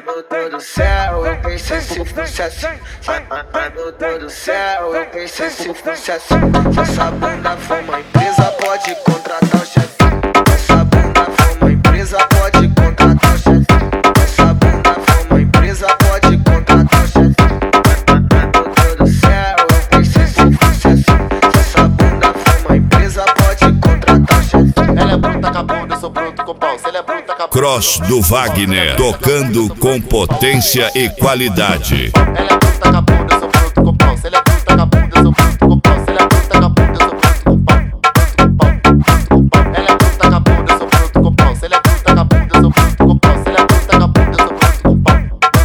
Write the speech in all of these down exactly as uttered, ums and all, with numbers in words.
meu Deus do céu, eu pensei se fosse assim. Ai meu Deus do céu, eu pensei se fosse assim. Se essa bunda for uma empresa, pode contratar o chefe. Essa bunda for uma empresa, pode contratar o chefe. Essa bunda for uma empresa, pode contratar o chefe. Ai meu Deus do céu, eu pensei se fosse assim. Se essa bunda for uma empresa, pode contratar o chefe. Ela é bruta com a bunda, eu sou bruto com o pau. Se ela é bruta com a Cross do Wagner, tocando com potência e qualidade. Ela é bruta com a bunda, eu sou bruto com o pau. Se ela é bruta com a bunda, eu sou bruto com o pau. Se ela é bruta com a bunda, eu sou bruto com o pau. Ela é bruta com a bunda, eu sou bruto com o pau. Se ela é bruta com a bunda, eu sou bruto com o pau. Se ela é bruta com a bunda, eu sou bruto com o pau.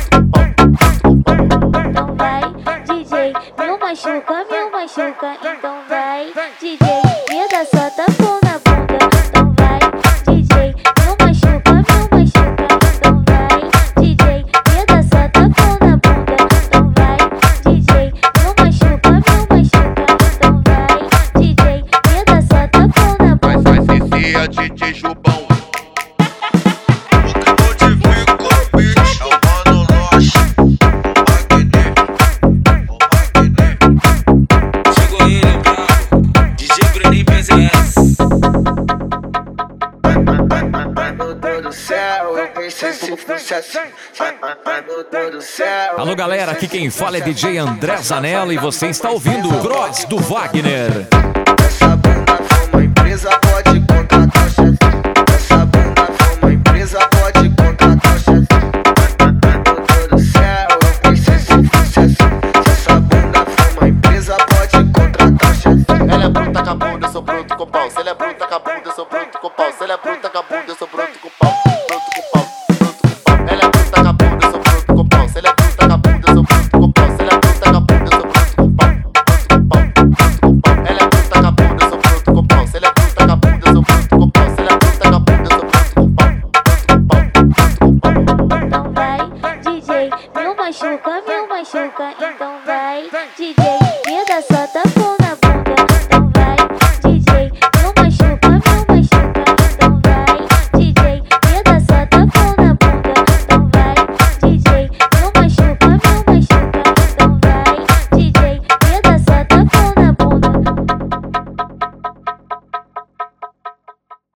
Então vai, D J, me machuca, me machuca. Então vai, D J, me dá só tapão na bunda. Então vai, D J, me machuca, me machuca. Então vai, D J, me dá só tapão na bunda. Então vai, D J, me machuca, me machuca. Então vai, D J, me dá só tapão na bunda. Vai, vai, Cici, é D J Jubão. Ai meu Deus do céu, eu pensei se fosse assim. Ai meu Deus do céu. Alô galera, aqui quem fala é D J André Zanella e você está ouvindo o Cross do Wagner. Essa bunda for uma empresa, pode contratar o chefe. Essa bunda for uma empresa, pode contratar o chefe. Ai meu Deus do céu, eu pensei se fosse assim. Se essa bunda for uma empresa, pode contratar o chefe. Ela é bruta com a bunda, eu sou bruto com o pau. Se ela é bruta com a bunda, eu sou bruto com o pau. Se ela é bruta com a bunda, eu sou bruto com o pau. Bruto com o pau, bruto com o pau. Ela é bruta com a bunda, eu sou bruto com o pau. Se ela é bruta com a bunda, eu sou bruto com o pau. Se ela é bruta com a bunda, eu sou bruto com o pau. Bruto com o pau, bruto com o pau. Ela é bruta com a bunda, eu sou bruto com o pau. Se ela é bruta com a bunda, eu sou bruto com o pau. Se ela é bruta com a bunda, eu sou bruto com o pau. Bruto com o pau, bruto com o pau. Então vai, D J, me machuca, me machuca. Então vai, D J.